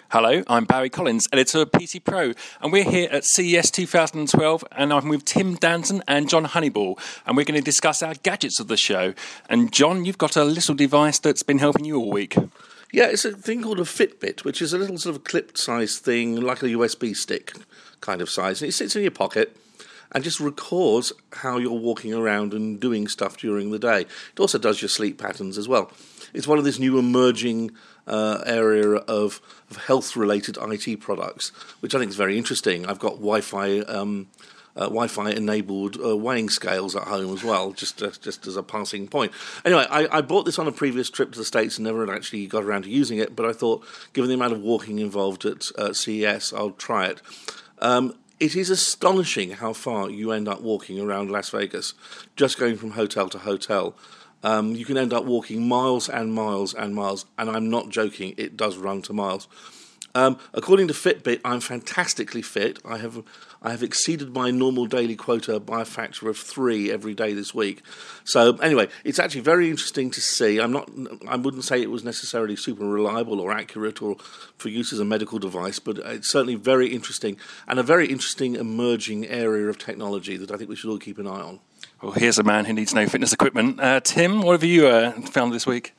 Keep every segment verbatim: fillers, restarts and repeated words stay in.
Hello, I'm Barry Collins, editor of P C Pro, and we're here at C E S twenty twelve, and I'm with Tim Danton and John Honeyball, and we're going to discuss our gadgets of the show. And John, you've got a little device that's been helping you all week. Yeah, it's a thing called a Fitbit, which is a little sort of clipped-sized thing, like a U S B stick kind of size. And it sits in your pocket and just records how you're walking around and doing stuff during the day. It also does your sleep patterns as well. It's one of this new emerging uh, area of, of health-related I T products, which I think is very interesting. I've got Wi-Fi um, uh, Wi-Fi enabled uh, weighing scales at home as well, just uh, just as a passing point. Anyway, I, I bought this on a previous trip to the States and never had actually got around to using it, but I thought, given the amount of walking involved at uh, C E S, I'll try it. Um, It is astonishing how far you end up walking around Las Vegas, just going from hotel to hotel. Um, you can end up walking miles and miles and miles, and I'm not joking, it does run to miles. Um, according to Fitbit, I'm fantastically fit. I have I have exceeded my normal daily quota by a factor of three every day this week. So anyway, it's actually very interesting to see. I'm not. I wouldn't say it was necessarily super reliable or accurate or for use as a medical device, but it's certainly very interesting and a very interesting emerging area of technology that I think we should all keep an eye on. Well, here's a man who needs no fitness equipment. Uh, Tim, what have you uh, found this week?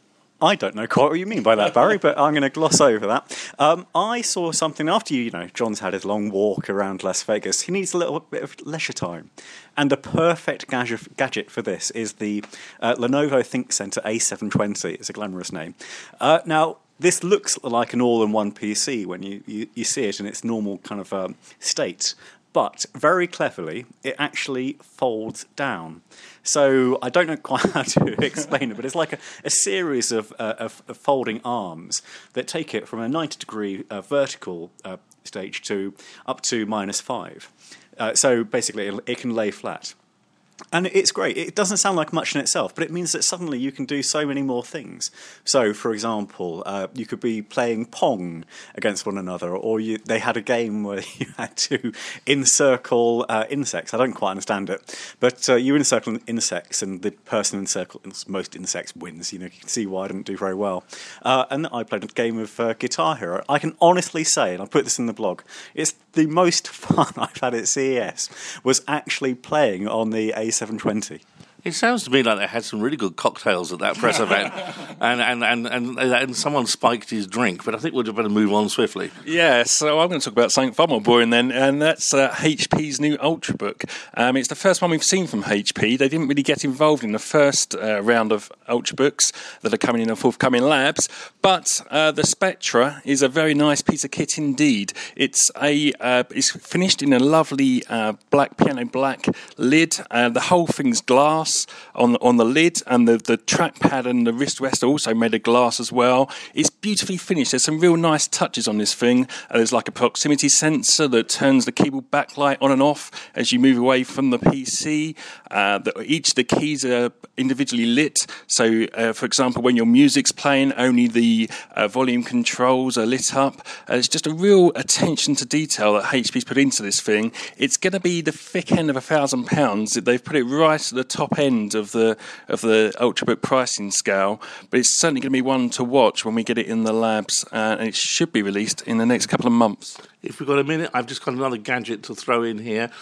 I don't know quite what you mean by that, Barry, but I'm going to gloss over that. Um, I saw something after, you, you know, John's had his long walk around Las Vegas. He needs a little bit of leisure time. And the perfect gadget, gadget for this is the uh, Lenovo ThinkCentre A seven twenty. It's a glamorous name. Uh, now, this looks like an all-in-one P C when you, you, you see it in its normal kind of um, state. But very cleverly, it actually folds down. So I don't know quite how to explain it, but it's like a, a series of, uh, of, of folding arms that take it from a ninety degree uh, vertical uh, stage to up to minus five. Uh, so basically, it, it can lay flat. And it's great. It doesn't sound like much in itself, but it means that suddenly you can do so many more things. So, for example, uh, you could be playing Pong against one another, or you, they had a game where you had to encircle uh, insects. I don't quite understand it, but uh, you encircle insects, and the person encircles most insects wins. You know, you can see why I didn't do very well. Uh, and I played a game of uh, Guitar Hero. I can honestly say, and I put this in the blog, it's the most fun I've had at C E S was actually playing on the A seven twenty. It sounds to me like they had some really good cocktails at that press event, and, and, and, and, and someone spiked his drink, but I think we'd better move on swiftly. Yeah, so I'm going to talk about something far more boring then, and that's uh, H P's new Ultrabook. Um, it's the first one we've seen from H P. They didn't really get involved in the first uh, round of Ultrabooks that are coming in the forthcoming labs, but uh, the Spectra is a very nice piece of kit indeed. It's a uh, it's finished in a lovely uh, black piano black lid. Uh, the whole thing's glass on the, on the lid, and the, the trackpad and the wrist rest are also made of glass as well. It's beautifully finished. There's some real nice touches on this thing. Uh, there's like a proximity sensor that turns the keyboard backlight on and off as you move away from the P C. Uh, the, each of the keys are individually lit. So, uh, for example, when your music's playing, only the uh, volume controls are lit up. Uh, it's just a real attention to detail that H P's put into this thing. It's going to be the thick end of a thousand pounds. They've put it right at the top end of the of the Ultrabook pricing scale, but it's certainly going to be one to watch when we get it in the labs, uh, and it should be released in the next couple of months. If we've got a minute, I've just got another gadget to throw in here.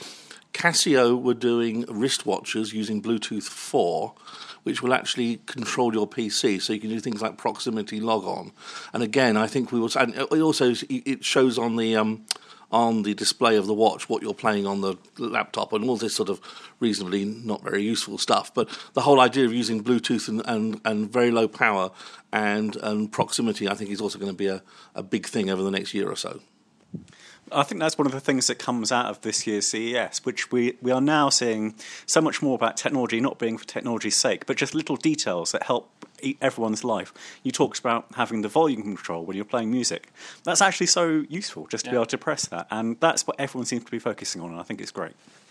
Casio were doing wristwatches using Bluetooth four, which will actually control your P C, so you can do things like proximity log on. And again, I think we will. And it also it shows on the um, on the display of the watch what you're playing on the laptop and all this sort of reasonably not very useful stuff. But the whole idea of using Bluetooth and, and, and very low power and, and proximity, I think, is also going to be a, a big thing over the next year or so. I think that's one of the things that comes out of this year's C E S, which we, we are now seeing so much more about technology not being for technology's sake, but just little details that help everyone's life. You talked about having the volume control when you're playing music. That's actually so useful, just to yeah. be able to press that, and that's what everyone seems to be focusing on, and I think it's great.